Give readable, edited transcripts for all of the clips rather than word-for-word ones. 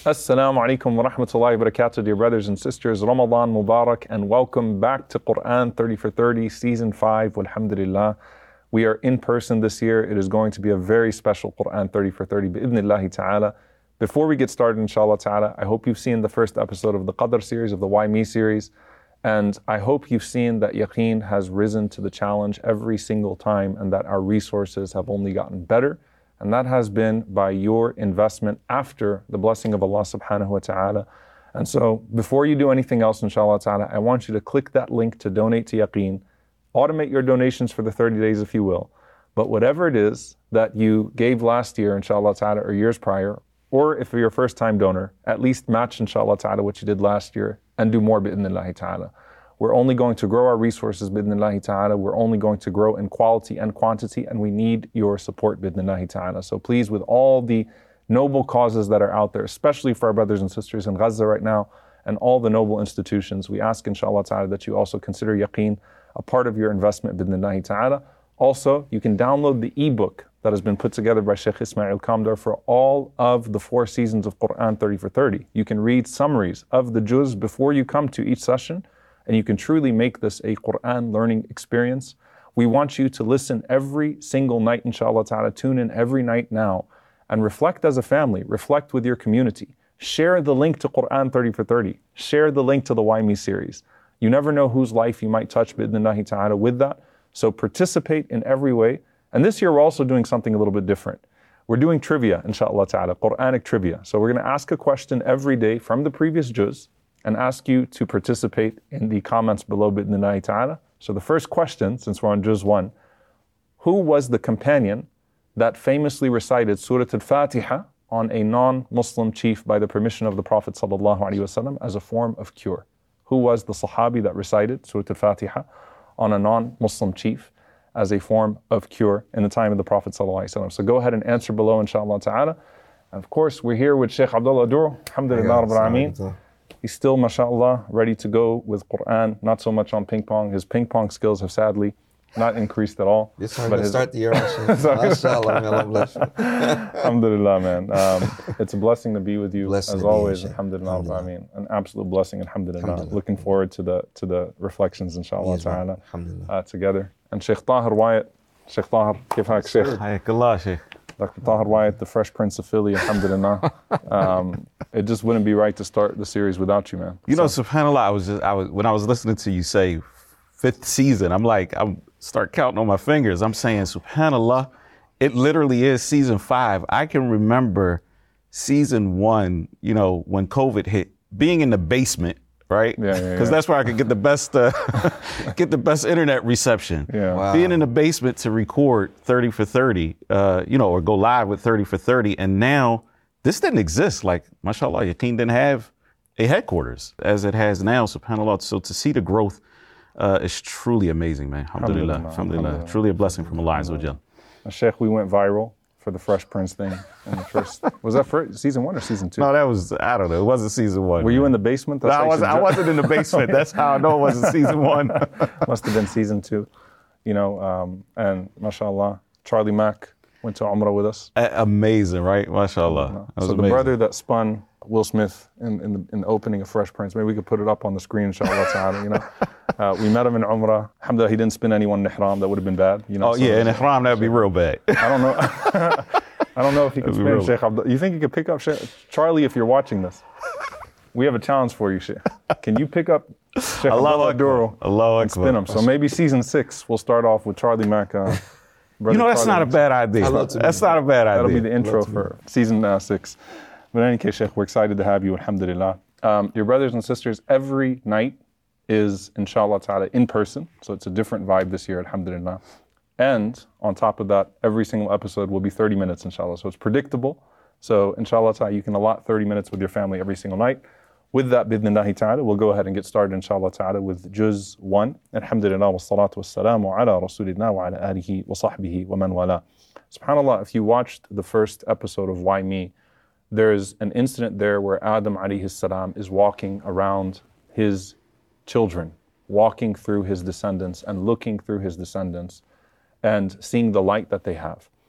Assalamu alaikum wa rahmatullahi wa barakatuh, dear brothers and sisters. Ramadan Mubarak, and welcome back to Quran 30 for 30, Season 5, walhamdulillah. We are in person this year. It is going to be a very special Quran 30 for 30, bi'idhnillahi ta'ala. Before we get started, inshallah ta'ala, I hope you've seen the first episode of the Qadr series, of the Why Me series, and I hope you've seen that Yaqeen has risen to the challenge every single time, and that our resources have only gotten better. And that has been by your investment after the blessing of Allah subhanahu wa ta'ala. And so before you do anything else, inshallah ta'ala, I want you to click that link to donate to Yaqeen. Automate your donations for the 30 days if you will. But whatever it is that you gave last year, inshallah ta'ala, or years prior, or if you're a first time donor, at least match, inshallah ta'ala, what you did last year and do more, bi'idhnillahi ta'ala. We're only going to grow our resources, bi'idhnillahi ta'ala. We're only going to grow in quality and quantity, and we need your support, bi'idhnillahi ta'ala. So please, with all the noble causes that are out there, especially for our brothers and sisters in Gaza right now, and all the noble institutions, we ask, inshallah ta'ala, that you also consider Yaqeen a part of your investment, bi'idhnillahi ta'ala. Also, you can download the ebook that has been put together by Sheikh Ismail Kamdar for all of the 4 seasons of Quran 30 for 30. You can read summaries of the juz before you come to each session, and you can truly make this a Quran learning experience. We want you to listen every single night, inshallah ta'ala. Tune in every night now and reflect as a family, reflect with your community. Share the link to Quran 30 for 30. Share the link to the Why Me series. You never know whose life you might touch, bi'idhnillahi ta'ala, with that. So participate in every way. And this year we're also doing something a little bit different. We're doing trivia, inshallah ta'ala, Quranic trivia. So we're going to ask a question every day from the previous juz, and ask you to participate in the comments below, bi'idhnillahi ta'ala. So the first question, since we're on Juz 1, who was the companion that famously recited Surah Al-Fatiha on a non-Muslim chief by the permission of the Prophet sallallahu alaihi wasallam as a form of cure? Who was the Sahabi that recited Surah Al-Fatiha on a non-Muslim chief as a form of cure in the time of the Prophet sallallahu alaihi wasallam? So go ahead and answer below, inshallah ta'ala. And of course, we're here with Sheikh Abdullah Duro, alhamdulillah rabbil alameen. He's still, mashallah, ready to go with Quran, not so much on ping pong. His ping pong skills have sadly not increased at all. This time to start the year, mashallah, may Allah bless you. Alhamdulillah, man. It's a blessing to be with you, Blessed as always, alhamdulillah, I mean, an absolute blessing, alhamdulillah. Looking forward to the reflections, inshallah ta'ala, together. And Sheikh Tahir Wyatt, Sheikh Tahir, كيف حالك Sheikh? حياك الله Sheikh. Dr. Tahir Wyatt, the Fresh Prince of Philly, alhamdulillah. It just wouldn't be right to start the series without you, man. You know, subhanAllah, when I was listening to you say 5th season, I'm start counting on my fingers. I'm saying, subhanAllah, it literally is season 5. I can remember season 1, you know, when COVID hit, being in the basement, right? Because that's where I could get the best internet reception. Yeah. Wow. Being in the basement to record 30 for 30, or go live with 30 for 30. And now this didn't exist. Like, mashallah, Yaqeen didn't have a headquarters as it has now, subhanAllah. So to see the growth is truly amazing, man. Alhamdulillah. Alhamdulillah. Truly a blessing from Allah Azza wa Jal. Sheikh, we went viral for the Fresh Prince thing in the first, was that for season 1 or season 2? No, that was, I don't know. It wasn't season 1. Were you in the basement? No, I wasn't in the basement. That's how I know it wasn't season 1. Must have been season 2. You know, and mashallah, Charlie Mack went to Umrah with us. Amazing, right? Mashallah. So the brother that spun Will Smith in the opening of Fresh Prince, maybe we could put it up on the screen, inshallah ta'ala, you know. We met him in Umrah. Alhamdulillah, he didn't spin anyone in Ihram. That would have been bad. You know, oh, yeah, in Ihram, that would be real bad. I don't know. I don't know if he can spin Sheikh Abdullah. You think you could pick up Sheikh? Charlie, if you're watching this, we have a challenge for you, Sheikh. Can you pick up Sheikh Abdullah Duro and spin him? So maybe season 6, we'll start off with Charlie Mack. You know, that's not a bad idea. That's not a bad idea. That'll be the intro for season 6. But in any case, Sheikh, we're excited to have you, alhamdulillah. Your brothers and sisters, every night is, inshallah ta'ala, in person. So it's a different vibe this year, alhamdulillah. And on top of that, every single episode will be 30 minutes, inshallah. So it's predictable. So inshallah ta'ala, you can allot 30 minutes with your family every single night. With that, bidhnillahi ta'ala, we'll go ahead and get started, inshallah ta'ala, with Juz 1. Alhamdulillah, wa salatu wa salamu ala rasulillah wa ala alihi wa sahbihi wa man wala. SubhanAllah, if you watched the first episode of Why Me, there's an incident there where Adam alayhi salam is walking around his children, walking through his descendants and looking through his descendants and seeing the light that they have.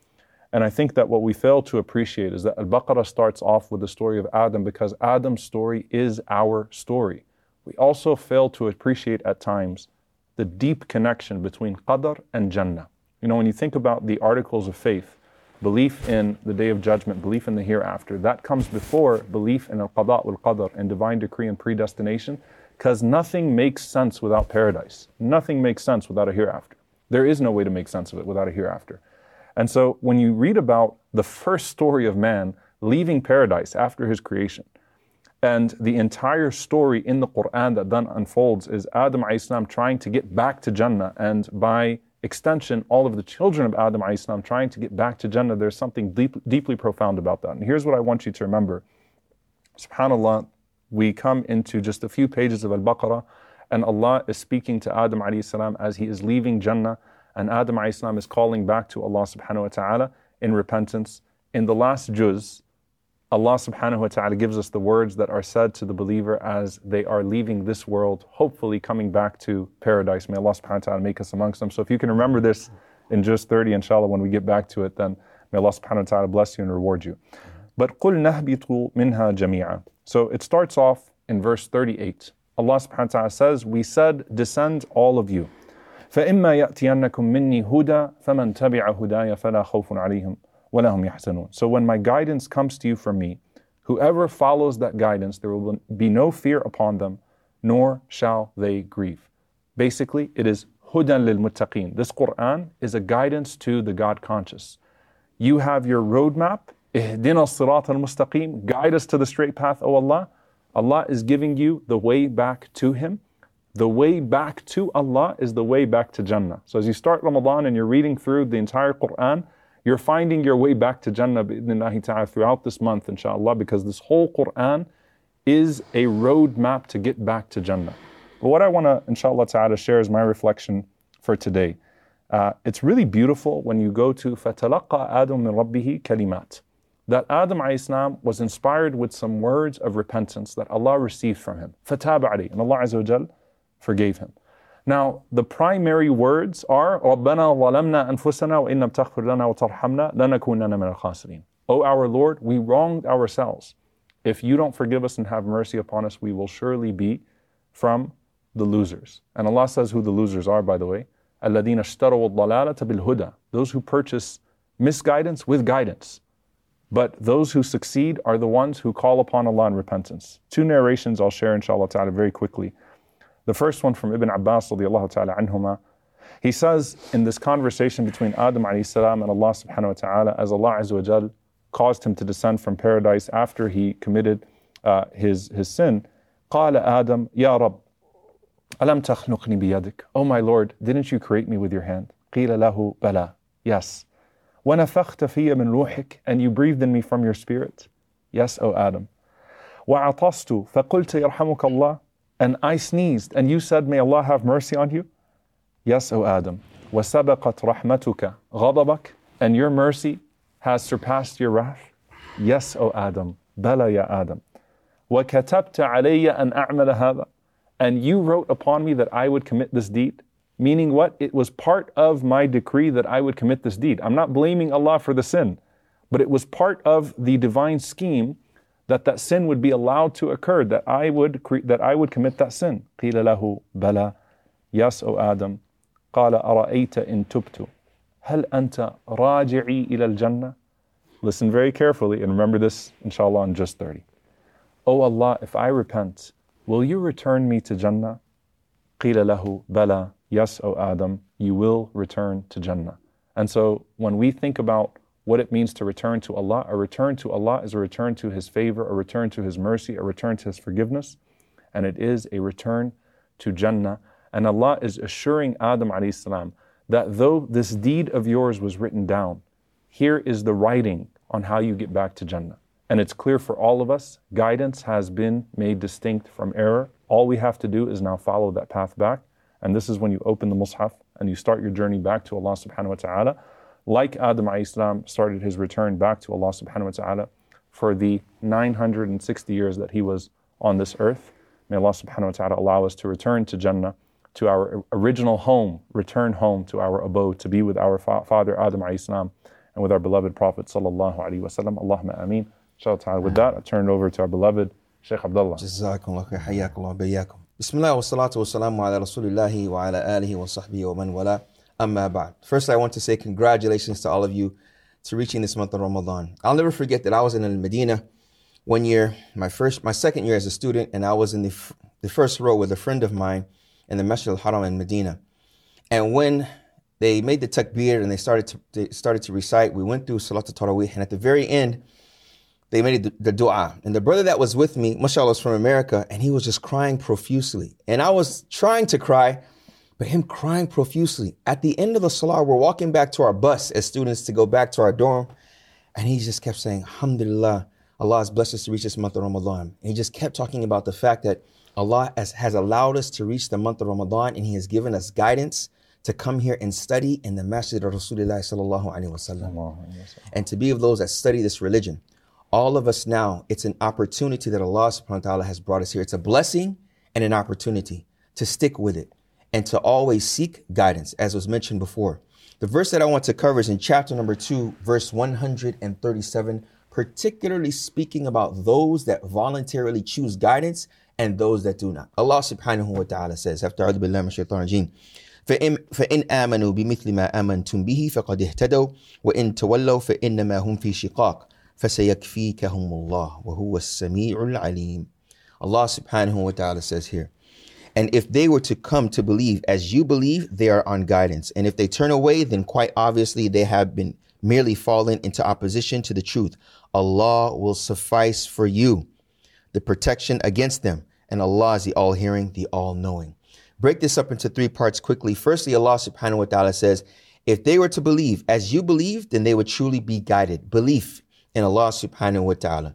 And I think that what we fail to appreciate is that Al-Baqarah starts off with the story of Adam because Adam's story is our story. We also fail to appreciate at times the deep connection between Qadr and Jannah. You know, when you think about the articles of faith, belief in the Day of Judgment, belief in the hereafter, that comes before belief in Al-Qada wal-Qadr and divine decree and predestination, because nothing makes sense without paradise. Nothing makes sense without a hereafter. There is no way to make sense of it without a hereafter. And so when you read about the first story of man leaving paradise after his creation, and the entire story in the Quran that then unfolds is Adam a.s. trying to get back to Jannah, and by extension, all of the children of Adam a.s. trying to get back to Jannah, there's something deeply profound about that. And here's what I want you to remember. SubhanAllah, we come into just a few pages of Al-Baqarah, and Allah is speaking to Adam a.s. as he is leaving Jannah, and Adam a.s. is calling back to Allah subhanahu wa ta'ala in repentance. In the last juz, Allah subhanahu wa ta'ala gives us the words that are said to the believer as they are leaving this world, hopefully coming back to paradise. May Allah subhanahu wa ta'ala make us amongst them. So if you can remember this in juz 30, inshallah, when we get back to it, then may Allah subhanahu wa ta'ala bless you and reward you. But قُلْ نَهْبِطُوا مِنْهَا جَمِيعًا. So it starts off in verse 38. Allah subhanahu wa ta'ala says, we said, descend all of you. فَإِمَّا يَأْتِيَنَّكُم مِّنِّي هُدًى فَمَنْ تَبِعَ هُدَايَ فَلَا خَوْفٌ عَلَيْهِمْ وَلَا هُمْ يَحْزَنُونَ. So when my guidance comes to you from me, whoever follows that guidance, there will be no fear upon them, nor shall they grieve. Basically, it is hudan lil muttaqeen. This Quran is a guidance to the God conscious. You have your roadmap, ihdina as-sirat al-mustaqim, guide us to the straight path, O Allah. Allah is giving you the way back to Him. The way back to Allah is the way back to Jannah. So as you start Ramadan and you're reading through the entire Quran, you're finding your way back to Jannah bi'idhnillahi ta'ala throughout this month, inshallah, because this whole Quran is a roadmap to get back to Jannah. But what I want to, inshallah ta'ala, share as my reflection for today. It's really beautiful when you go to فَتَلَقَّى آدَمُ مِنْ رَبِّهِ كَلِمَاتٍ. That Adam a.s. was inspired with some words of repentance that Allah received from him. فَتَابَ عَلَيْهِ. And Allah Azza wa Jal forgave him. Now, the primary words are رَبَّنَا ظَلَمْنَا أَنفُسَنَا وَإِن لَمْ تَغْفِرْ لَنَا وَتَرْحَمْنَا لَنَكُونَنَّ مِنَ الْخَاسِرِينَ. O our Lord, we wronged ourselves. If you don't forgive us and have mercy upon us, we will surely be from the losers. And Allah says who the losers are, by the way. الَّذِينَ اشْتَرَوُا الضَّلَالَةَ بِالْهُدَى. Those who purchase misguidance with guidance. But those who succeed are the ones who call upon Allah in repentance. Two narrations I'll share, inshallah ta'ala, very quickly. The first one from Ibn Abbas radiallahu ta'ala anhuma. He says in this conversation between Adam alayhi salam and Allah subhanahu wa ta'ala, as Allah Azza wa Jal caused him to descend from paradise after he committed his sin, قال Adam, Ya Rab, ألم تخلقني بيدك? Oh my Lord, didn't you create me with your hand? قيل له بلى. Yes. ونفخت في من روحك, and you breathed in me from your spirit? Yes, O Adam. وعطست فقلت يرحمك الله, and I sneezed, and you said, may Allah have mercy on you? Yes, O Adam. وَسَبَقَتْ رَحْمَتُكَ غَضَبَكَ, and your mercy has surpassed your wrath? Yes, O Adam. بَلَى يَا Adam. وَكَتَبْتَ عَلَيَّ أَنْ أَعْمَلَ هَذَا, and you wrote upon me that I would commit this deed? Meaning what? It was part of my decree that I would commit this deed. I'm not blaming Allah for the sin, but it was part of the divine scheme that sin would be allowed to occur, that I would commit that sin. قِيلَ لَهُ بَلَى. Yes, O Adam. قَالَ أَرَأَيْتَ إِن تُبْتُ هَلْ أَنْتَ رَاجِعِي إِلَى الْجَنَّةِ. Listen very carefully and remember this, inshallah, in just 30. O Allah, if I repent, will you return me to Jannah? قِيلَ لَهُ بَلَى. Yes, O Adam, you will return to Jannah. And so when we think about what it means to return to Allah, a return to Allah is a return to His favor, a return to His mercy, a return to His forgiveness, and it is a return to Jannah. And Allah is assuring Adam alayhi salam that though this deed of yours was written down, here is the writing on how you get back to Jannah. And it's clear for all of us, guidance has been made distinct from error. All we have to do is now follow that path back. And this is when you open the Mus'haf and you start your journey back to Allah subhanahu wa ta'ala. Like Adam alayhi salam started his return back to Allah subhanahu wa ta'ala for the 960 years that he was on this earth. May Allah subhanahu wa ta'ala allow us to return to Jannah, to our original home, return home to our abode, to be with our father Adam alayhi salam. And and with our beloved Prophet sallallahu alaihi wasallam. Allahumma ameen. Inshallah ta'ala. With that, I turn it over to our beloved Shaykh Abdullah. Jazakumullah khair, hayyakumullah, bayyakum. Bismillah wa salatu wa salamu ala rasulillahi wa ala alihi wa sahbihi wa man wala. Amma ba'd. First, I want to say congratulations to all of you to reaching this month of Ramadan. I'll never forget that I was in Al-Medina one year, my second year as a student, and I was in the first row with a friend of mine in the Masjid al-Haram in Medina. And when they made the takbir and they started to recite, we went through Salat al-Tarawih, and at the very end, they made the dua. And the brother that was with me, mashallah, was from America, and he was just crying profusely. And I was trying to cry, but him crying profusely. At the end of the salah, we're walking back to our bus as students to go back to our dorm, and he just kept saying, Alhamdulillah, Allah has blessed us to reach this month of Ramadan. And he just kept talking about the fact that Allah has allowed us to reach the month of Ramadan, and He has given us guidance to come here and study in the Masjid of Rasulullah sallallahu alaihi wasallam, and to be of those that study this religion. All of us now, it's an opportunity that Allah subhanahu wa ta'ala has brought us here. It's a blessing and an opportunity to stick with it and to always seek guidance, as was mentioned before. The verse that I want to cover is in chapter number 2, verse 137, particularly speaking about those that voluntarily choose guidance and those that do not. Allah subhanahu wa ta'ala says, after أعوذ بالله من الشيطان الرجيم, فإن آمنوا بمثل ما آمنتم به فقد اهتدوا وإن تولوا فإنما هم في شقاق فسيكفيكهم الله وهو السميع العليم. Allah subhanahu wa ta'ala says here, and if they were to come to believe as you believe, they are on guidance. And if they turn away, then quite obviously they have been merely fallen into opposition to the truth. Allah will suffice for you the protection against them. And Allah is the all-hearing, the all-knowing. Break this up into 3 parts quickly. Firstly, Allah subhanahu wa ta'ala says, if they were to believe as you believe, then they would truly be guided. Belief in Allah subhanahu wa ta'ala.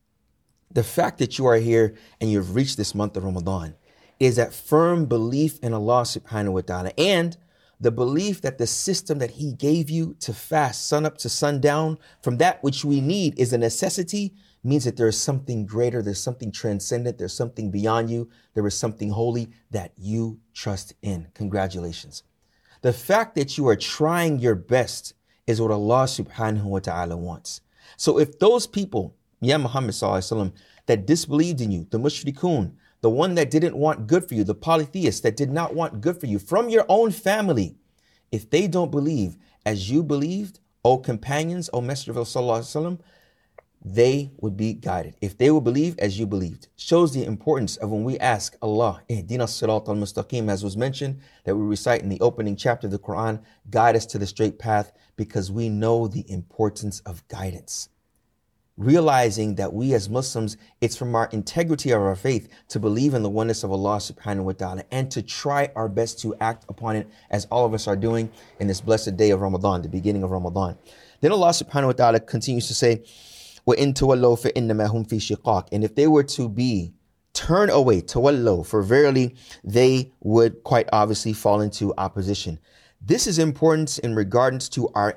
The fact that you are here and you've reached this month of Ramadan is that firm belief in Allah subhanahu wa ta'ala, and the belief that the system that He gave you to fast sun up to sundown from that which we need is a necessity, means that there is something greater, there's something transcendent, there's something beyond you, there is something holy that you trust in. Congratulations. The fact that you are trying your best is what Allah subhanahu wa ta'ala wants. So if those people, Ya Muhammad sallallahu alaihi wasallam, that disbelieved in you, the mushrikun, the one that didn't want good for you, the polytheists that did not want good for you from your own family, if they don't believe as you believed, O companions, O Messenger of Allah sallallahu alaihi wasallam, they would be guided. If they would believe as you believed. Shows the importance of when we ask Allah, Ihdina as-sirat al-mustaqim, as was mentioned, that we recite in the opening chapter of the Quran, guide us to the straight path, because we know the importance of guidance. Realizing that we as Muslims, it's from our integrity of our faith to believe in the oneness of Allah subhanahu wa ta'ala and to try our best to act upon it, as all of us are doing in this blessed day of Ramadan, the beginning of Ramadan. Then Allah subhanahu wa ta'ala continues to say, وَإِن تَوَلَّوْا فَإِنَّمَا هُمْ فِي شِقَاقٍ. And if they were to be turned away, tawallo, for verily they would quite obviously fall into opposition. This is important in regards to our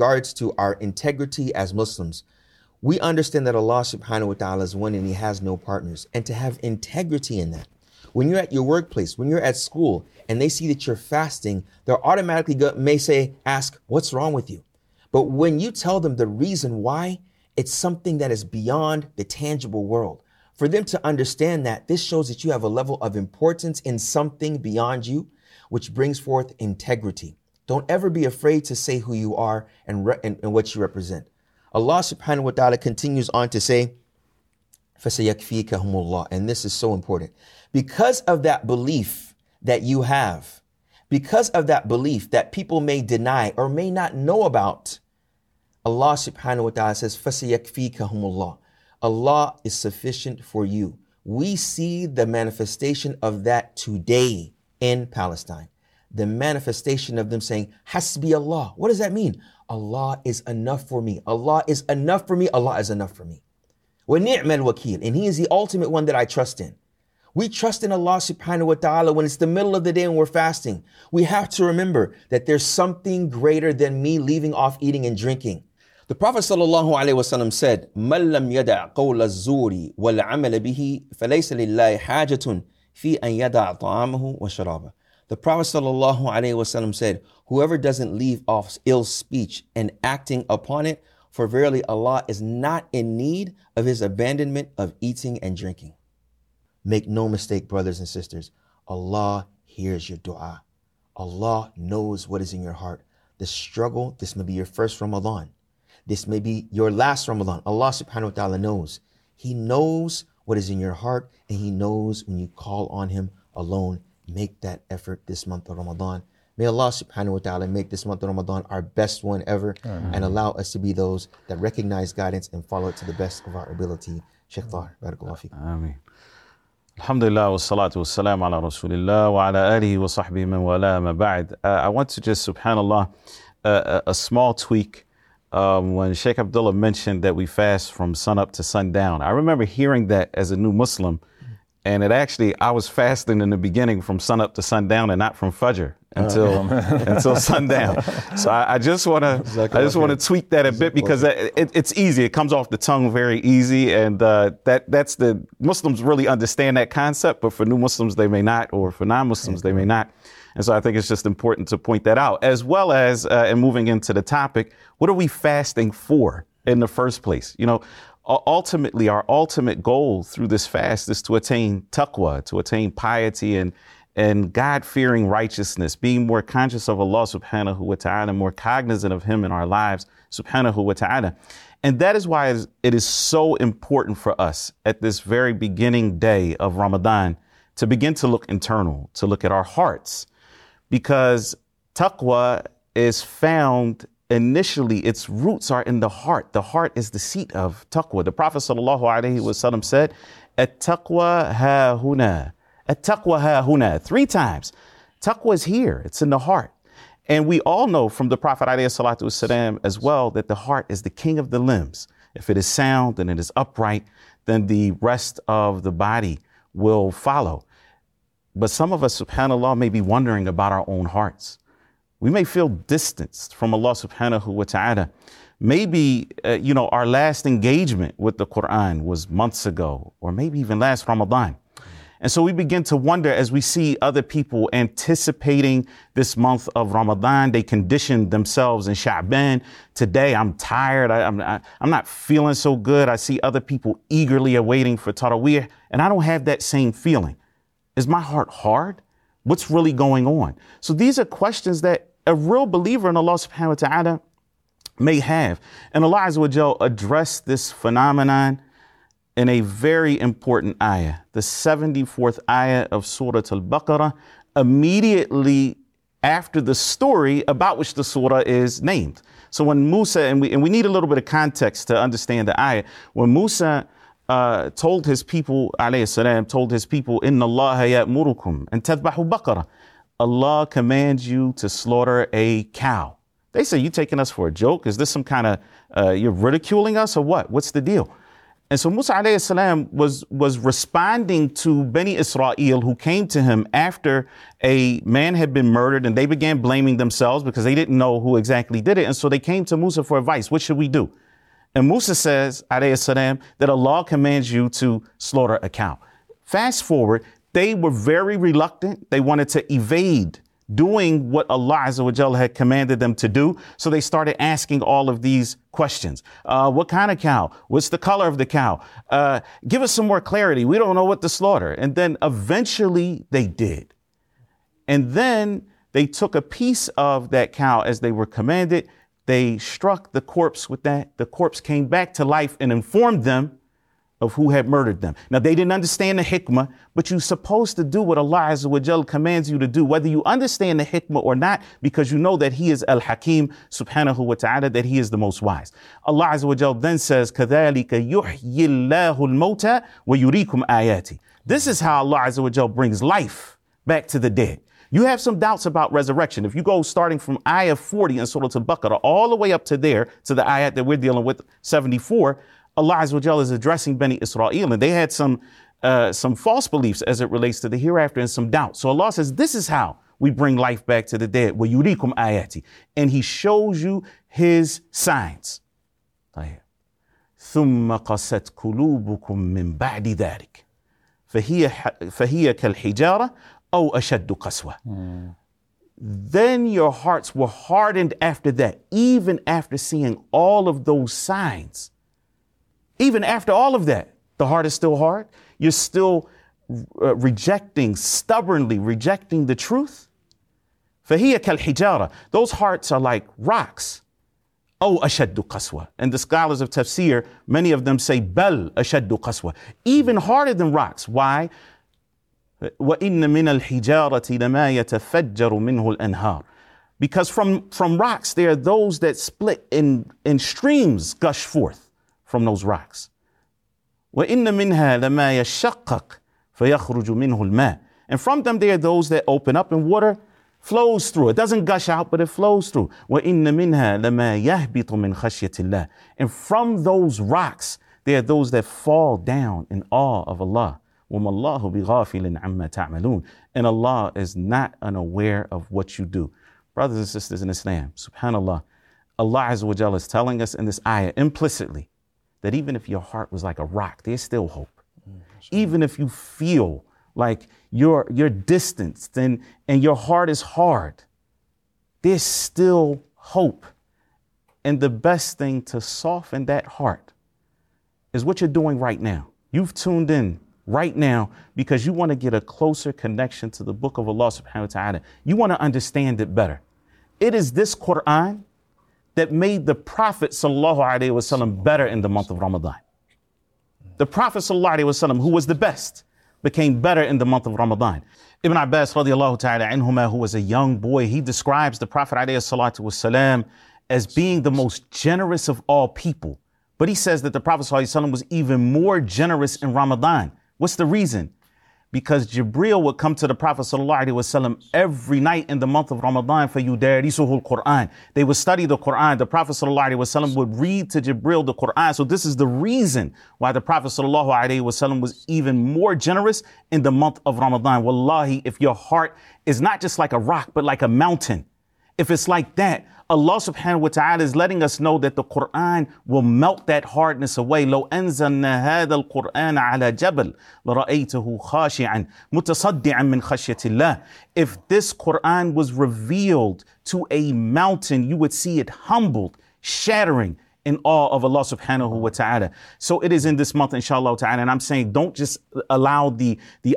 integrity as Muslims. We understand that Allah subhanahu wa ta'ala is one and He has no partners. And to have integrity in that. When you're at your workplace, when you're at school, and they see that you're fasting, they're automatically ask, what's wrong with you? But when you tell them the reason why, it's something that is beyond the tangible world. For them to understand that, this shows that you have a level of importance in something beyond you, which brings forth integrity. Don't ever be afraid to say who you are and what you represent. Allah subhanahu wa ta'ala continues on to say, فَسَيَكْفِيكَهُمُ اللَّهُ. And this is so important. Because of that belief that you have, because of that belief that people may deny or may not know about, Allah subhanahu wa ta'ala says, فَسَيَكْفِيكَهُمُ اللَّهُ. Allah is sufficient for you. We see the manifestation of that today in Palestine. The manifestation of them saying, Hasbi Allah. What does that mean? Allah is enough for me. Allah is enough for me. Allah is enough for me. وَنِعْمَ الْوَكِيلُ. And He is the ultimate one that I trust in. We trust in Allah subhanahu wa ta'ala when it's the middle of the day and we're fasting. We have to remember that there's something greater than me leaving off eating and drinking. The Prophet sallallahu alaihi wasallam said, مَنْ لَمْ يَدَعْ قَوْلَ الزُّورِ وَالْعَمَلَ بِهِ فَلَيْسَ لِلَّهِ حَاجَةٌ فِي أَنْ يَدَعْ طَعَامَهُ وَشَرَابَهُ. The Prophet sallallahu alaihi wasallam said, Whoever doesn't leave off ill speech and acting upon it, for verily Allah is not in need of his abandonment of eating and drinking. Make no mistake, brothers and sisters, Allah hears your dua. Allah knows what is in your heart. The struggle, this may be your first Ramadan. This may be your last Ramadan. Allah subhanahu wa ta'ala knows. He knows what is in your heart, and he knows when you call on him alone. Make that effort this month of Ramadan. May Allah subhanahu wa ta'ala make this month of Ramadan our best one ever, and allow us to be those that recognize guidance and follow it to the best of our ability. Shaykh Tahir, barakallahu feek. Ameen. Alhamdulillah wa salatu wa salam ala rasulillah wa ala alihi wa sahbihi man wala ma ba'd. I want to just, subhanallah, a small tweak. When Sheikh Abdullah mentioned that we fast from sun up to sundown, I remember hearing that as a new Muslim, and it actually, I was fasting in the beginning from sun up to sundown and not from Fajr until sundown. So I just want to tweak that a bit, because it's easy. It comes off the tongue very easy, and that's the Muslims really understand that concept, but for new Muslims they may not, or for non-Muslims they may not. And so I think it's just important to point that out, as well as, and moving into the topic, what are we fasting for in the first place? You know, ultimately, our ultimate goal through this fast is to attain taqwa, to attain piety and God-fearing righteousness, being more conscious of Allah subhanahu wa ta'ala, more cognizant of him in our lives, subhanahu wa ta'ala. And that is why it is so important for us at this very beginning day of Ramadan to begin to look internal, to look at our hearts, because taqwa is found initially, its roots are in the heart. The heart is the seat of taqwa. The Prophet sallallahu alaihi wasallam said, "At-taqwa ha-huna." At-taqwa ha-huna. 3 times. Taqwa is here. It's in the heart. And we all know from the Prophet alayhi salatu wasalam as well that the heart is the king of the limbs. If it is sound and it is upright, then the rest of the body will follow. But some of us, subhanAllah, may be wondering about our own hearts. We may feel distanced from Allah subhanahu wa ta'ala. Maybe, our last engagement with the Quran was months ago, or maybe even last Ramadan. And so we begin to wonder as we see other people anticipating this month of Ramadan. They condition themselves in Sha'ban. Today, I'm tired. I'm not feeling so good. I see other people eagerly awaiting for Taraweeh, and I don't have that same feeling. Is my heart hard? What's really going on? So these are questions that a real believer in Allah subhanahu wa ta'ala may have. And Allah Azza wa Jal addressed this phenomenon in a very important ayah, the 74th ayah of Surah Al-Baqarah, immediately after the story about which the surah is named. So when Musa, and we need a little bit of context to understand the ayah, when Musa told his people, alayhi salam, Inna Allaha ya'murukum an tadhbahu baqara. Allah commands you to slaughter a cow. They say, you taking us for a joke? Is this some kind of, you're ridiculing us or what? What's the deal? And so Musa alayhi salam was responding to Bani Israel, who came to him after a man had been murdered, and they began blaming themselves because they didn't know who exactly did it. And so they came to Musa for advice. What should we do? And Musa says, alayhi salam, that Allah commands you to slaughter a cow. Fast forward, they were very reluctant. They wanted to evade doing what Allah Azza wa Jalla had commanded them to do. So they started asking all of these questions. What kind of cow? What's the color of the cow? Give us some more clarity. We don't know what to slaughter. And then eventually they did. And then they took a piece of that cow as they were commanded. They struck the corpse with that. The corpse came back to life and informed them of who had murdered them. Now, they didn't understand the hikmah, but you're supposed to do what Allah Azza wa Jal commands you to do, whether you understand the hikmah or not, because you know that He is Al-Hakim, subhanahu wa ta'ala, that He is the most wise. Allah Azza wa Jal then says, كَذَلِكَ يُحْيِي اللَّهُ الْمَوْتَى وَيُرِيكُمْ آيَاتِ. This is how Allah Azza wa Jal brings life back to the dead. You have some doubts about resurrection. If you go starting from ayah 40 in Surah Al-Baqarah all the way up to there, to the ayat that we're dealing with, 74, Allah Azza wa Jalla is addressing Bani Israel, and they had some false beliefs as it relates to the hereafter and some doubt. So Allah says, this is how we bring life back to the dead. وَيُرِيكُمْ آيَاتِ. And He shows you His signs. ثُمَّ قَسَتْ قُلُوبُكُم مِّن بَعْدِ ذَلِكَ فَهِيَ كَالْحِجَارَةِ أَوْ أَشَدُّ قَسْوَةً. Then your hearts were hardened after that, even after seeing all of those signs. Even after all of that, the heart is still hard. You're still stubbornly rejecting the truth. فَهِيَ كَالْحِجَارَةِ. Those hearts are like rocks. أو أشد قسوة. And the scholars of tafsir, many of them say بل أشد قسوة. Even harder than rocks. Why? وَإِنَّ مِنَ الْحِجَارَةِ لَمَا يَتَفَجَّرُ مِنْهُ الْأَنْهَارُ. Because from rocks, there are those that split in streams gush forth from those rocks. وَإِنَّ مِنْهَا لَمَا يَشَّقَّقْ فَيَخْرُجُ مِنْهُ الْمَاءُ. And from them, there are those that open up and water flows through. It doesn't gush out, but it flows through. وَإِنَّ مِنْهَا لَمَا يَهْبِطُ مِنْ خَشْيَةِ اللَّهِ. And from those rocks, there are those that fall down in awe of Allah. وَمَا اللَّهُ بِغَافِلٍ عَمَّا تَعْمَلُونَ. And Allah is not unaware of what you do. Brothers and sisters in Islam, subhanAllah, Allah Azza wa Jalla is telling us in this ayah implicitly that even if your heart was like a rock, there's still hope. Even if you feel like you're distanced and your heart is hard, there's still hope. And the best thing to soften that heart is what you're doing right now. You've tuned in right now because you want to get a closer connection to the book of Allah subhanahu wa ta'ala. You want to understand it better. It is this Quran that made the Prophet sallallahu alaihi wasallam better in the month of Ramadan. The Prophet sallallahu alaihi wasallam, who was the best, became better in the month of Ramadan. Ibn Abbas radiallahu ta'ala anhuma, who was a young boy, he describes the Prophet alayhi salatu wasalam as being the most generous of all people. But he says that the Prophet sallallahu alaihi wasallam was even more generous in Ramadan. What's the reason? Because Jibreel would come to the Prophet sallallahu alaihi wasallam every night in the month of Ramadan for yudarisuhu al-Quran. They would study the Quran. The Prophet sallallahu alaihi wasallam would read to Jibreel the Quran. So this is the reason why the Prophet sallallahu alaihi wasallam was even more generous in the month of Ramadan. Wallahi, if your heart is not just like a rock, but like a mountain, if it's like that, Allah subhanahu wa ta'ala is letting us know that the Quran will melt that hardness away. لو أنزلنا هذا القرآن على جبل لرأيته خاشعا متصدعا من خشية الله. If this Quran was revealed to a mountain, you would see it humbled, shattering in awe of Allah subhanahu wa ta'ala. So it is in this month, inshallah ta'ala. And I'm saying, don't just allow the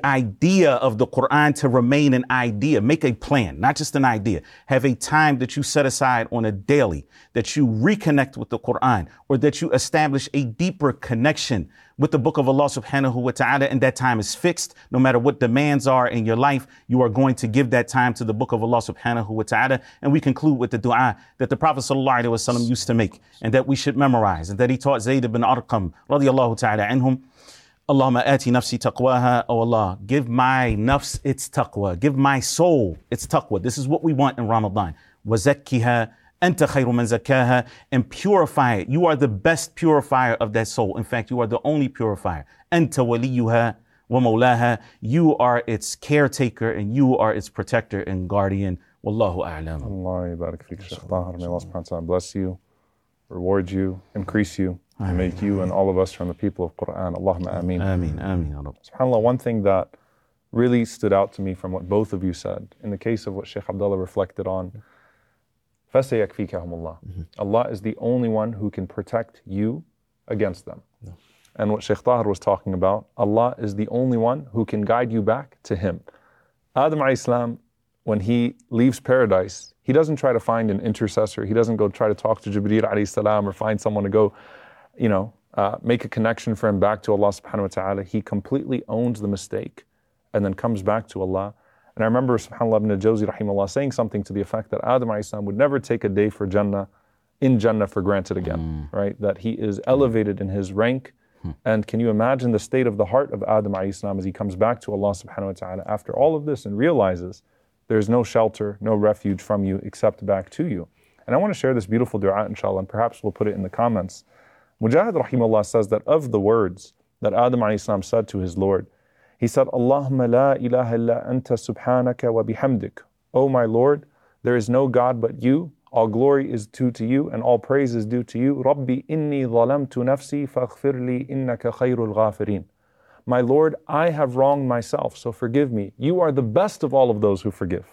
idea of the Quran to remain an idea. Make a plan, not just an idea. Have a time that you set aside on a daily, that you reconnect with the Quran, or that you establish a deeper connection with the book of Allah subhanahu wa ta'ala, and that time is fixed. No matter what demands are in your life, you are going to give that time to the book of Allah subhanahu wa ta'ala. And we conclude with the dua that the Prophet sallallahu alaihi wasallam used to make, and that we should memorize, and that he taught Zayd ibn Arqam radiyallahu ta'ala anhum. Allahumma ati nafsi taqwaha. Oh Allah, give my nafs its taqwa. Give my soul its taqwa. This is what we want in Ramadan. Wa zakkiha. Anta khayru man zakkaha, and purify it. You are the best purifier of that soul. In fact, you are the only purifier. Anta waliyuha wa mawlaha. You are its caretaker and you are its protector and guardian. Wallahu a'lam. Allah barak fik, Shaykh Tahir. May Allah subhanahu wa ta'ala bless you, reward you, increase you, and make you and all of us from the people of Quran. Allahumma ameen. Ameen, ameen, ya Rabb. SubhanAllah, one thing that really stood out to me from what both of you said, in the case of what Shaykh Abdullah reflected on, Allah is the only one who can protect you against them. No. And what Shaykh Tahir was talking about, Allah is the only one who can guide you back to Him. Adam alayhi salam, when he leaves paradise, he doesn't try to find an intercessor. He doesn't go try to talk to Jibreel alayhi salam or find someone to go, make a connection for him back to Allah subhanahu wa ta'ala. He completely owns the mistake and then comes back to Allah. And I remember, subhanAllah, Ibn al-Jawzi rahimahullah saying something to the effect that Adam alayhi salam would never take a day for in Jannah for granted again, right? That he is elevated in his rank. And can you imagine the state of the heart of Adam alayhi salam as he comes back to Allah subhanahu wa ta'ala after all of this and realizes there's no shelter, no refuge from you except back to you. And I want to share this beautiful dua, inshallah, and perhaps we'll put it in the comments. Mujahid rahimahullah says that of the words that Adam alayhi salam said to his Lord, he said, Allahumma la ilaha illa anta subhanaka wa bihamdik. Oh my Lord, there is no God but you. All glory is due to you and all praise is due to you. Rabbi inni zalamtu nafsi faghfir li innaka khayrul ghafirin. My Lord, I have wronged myself, so forgive me. You are the best of all of those who forgive.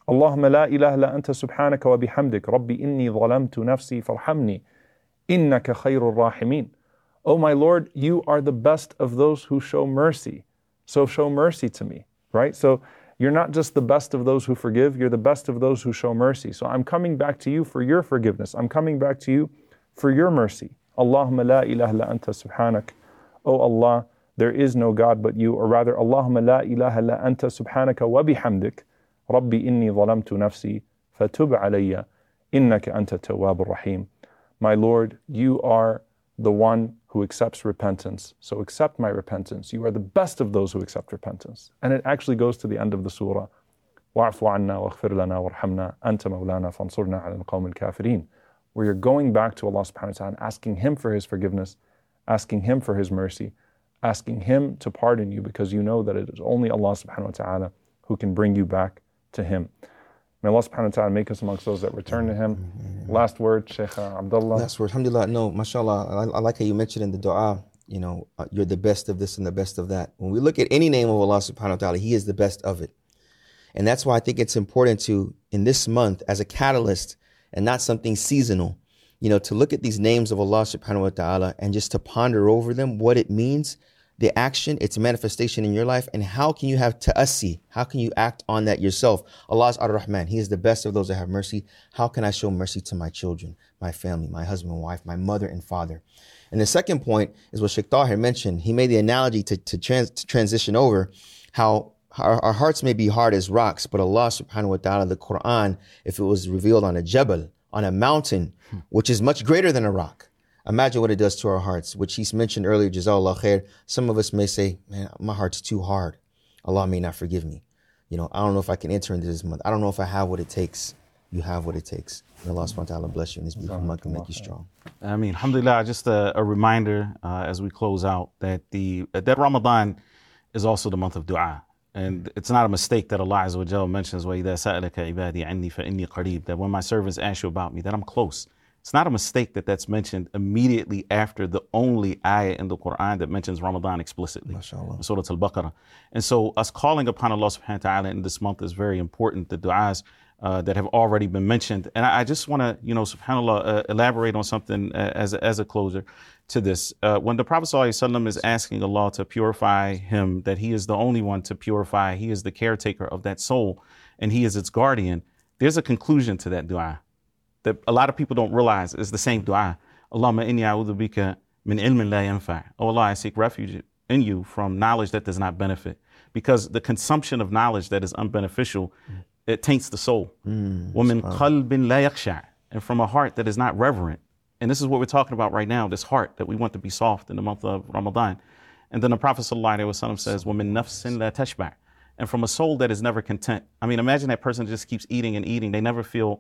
Allahumma la ilaha illa anta subhanaka wa bihamdik. Rabbi inni zalamtu nafsi farhamni. Innaka khayrul rahimin. Oh my Lord, you are the best of those who show mercy. So show mercy to me, right? So you're not just the best of those who forgive, you're the best of those who show mercy. So I'm coming back to you for your forgiveness. I'm coming back to you for your mercy. Allahumma la ilaha illa anta subhanak. Oh Allah, there is no God but you, or rather, Allahumma la ilaha illa anta subhanaka wa bihamdik. Rabbi inni zalamtu nafsi fatub alayya innaka anta tawwabur rahim. My Lord, you are the one who accepts repentance. So accept my repentance. You are the best of those who accept repentance. And it actually goes to the end of the surah. وَاعْفُ عَنَّا وَاغْفِرْ لَنَا وَارْحَمْنَا أَنْتَ مَوْلَانَا فَانْصُرْنَا عَلَى الْقَوْمِ الْكَافِرِينَ. Where you're going back to Allah subhanahu wa ta'ala and asking Him for His forgiveness, asking Him for His mercy, asking Him to pardon you, because you know that it is only Allah subhanahu wa ta'ala who can bring you back to Him. May Allah subhanahu wa ta'ala make us amongst those that return to Him. Last word, Shaykh Abdullah. Last word, alhamdulillah. No, mashallah, I like how you mentioned in the dua, you know, you're the best of this and the best of that. When we look at any name of Allah subhanahu wa ta'ala, He is the best of it. And that's why I think it's important to, in this month, as a catalyst and not something seasonal, you know, to look at these names of Allah subhanahu wa ta'ala and just to ponder over them, what it means, the action, its manifestation in your life, and how can you have ta'assi? How can you act on that yourself? Allah is Ar-Rahman. He is the best of those that have mercy. How can I show mercy to my children, my family, my husband and wife, my mother and father? And the second point is what Sheikh Tahir mentioned. He made the analogy to transition over how our hearts may be hard as rocks, but Allah subhanahu wa ta'ala, the Quran, if it was revealed on a jabal, on a mountain, which is much greater than a rock, imagine what it does to our hearts, which he's mentioned earlier, Jazakallah khair. Some of us may say, man, my heart's too hard. Allah may not forgive me. You know, I don't know if I can enter into this month. I don't know if I have what it takes. You have what it takes. May Allah subhanahu wa ta'ala bless you in this beautiful month and make you strong. I mean, alhamdulillah, just a reminder as we close out that that Ramadan is also the month of dua. And it's not a mistake that Allah Azza wa Jalla mentions, وَإِذَا سَأَلَكَ عِبَادِي عَنِّي فَإِنِّي قَرِيبٌ, that when my servants ask you about me, that I'm close. It's not a mistake that that's mentioned immediately after the only ayah in the Quran that mentions Ramadan explicitly, Surah Al-Baqarah. And so us calling upon Allah subhanahu wa ta'ala in this month is very important, the du'as that have already been mentioned. And I just want to, subhanAllah, elaborate on something as a closer to this. When the Prophet ﷺ is asking Allah to purify him, that he is the only one to purify, he is the caretaker of that soul, and he is its guardian, there's a conclusion to that dua that a lot of people don't realize is the same dua. Allahumma inni a'udhu bika min ilmin la yanfa'. Oh Allah, I seek refuge in you from knowledge that does not benefit. Because the consumption of knowledge that is unbeneficial, it taints the soul. وَمِن قَلْبٍ لَا يَخْشَعْ, and from a heart that is not reverent. And this is what we're talking about right now, this heart that we want to be soft in the month of Ramadan. And then the Prophet ﷺ says, وَمِن نَفْسٍ لَا تَشْبَعْ, and from a soul that is never content. I mean, imagine that person just keeps eating and eating. They never feel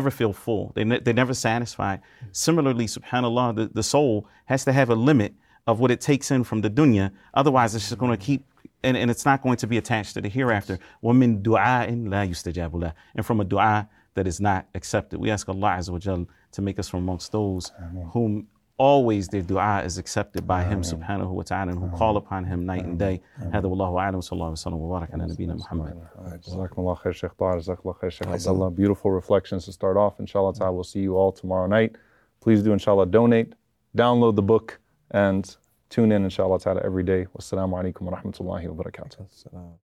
full. They're never satisfied. Similarly, subhanAllah, the soul has to have a limit of what it takes in from the dunya. Otherwise, it's just going to keep, and it's not going to be attached to the hereafter. وَمِن دُعَاءٍ لَا يُسْتَجَابُ لَهُ, and from a dua that is not accepted. We ask Allah Azza wa Jal to make us from amongst those whom always their dua is accepted by Him subhanahu wa ta'ala, and who call upon Him night and day. هذا والله أعلم صلى الله عليه وسلم وبارك على نبينا محمد. Jazakumullah khair, Shaykh Tahir. Jazakallah khair, Shaykh Abdullah. Beautiful reflections to start off. Inshallah ta'ala, we'll see you all tomorrow night. Please do, inshallah, donate, download the book, and tune in, inshallah ta'ala, every day. Wassalamu alaikum wa rahmatullahi wa barakatuh.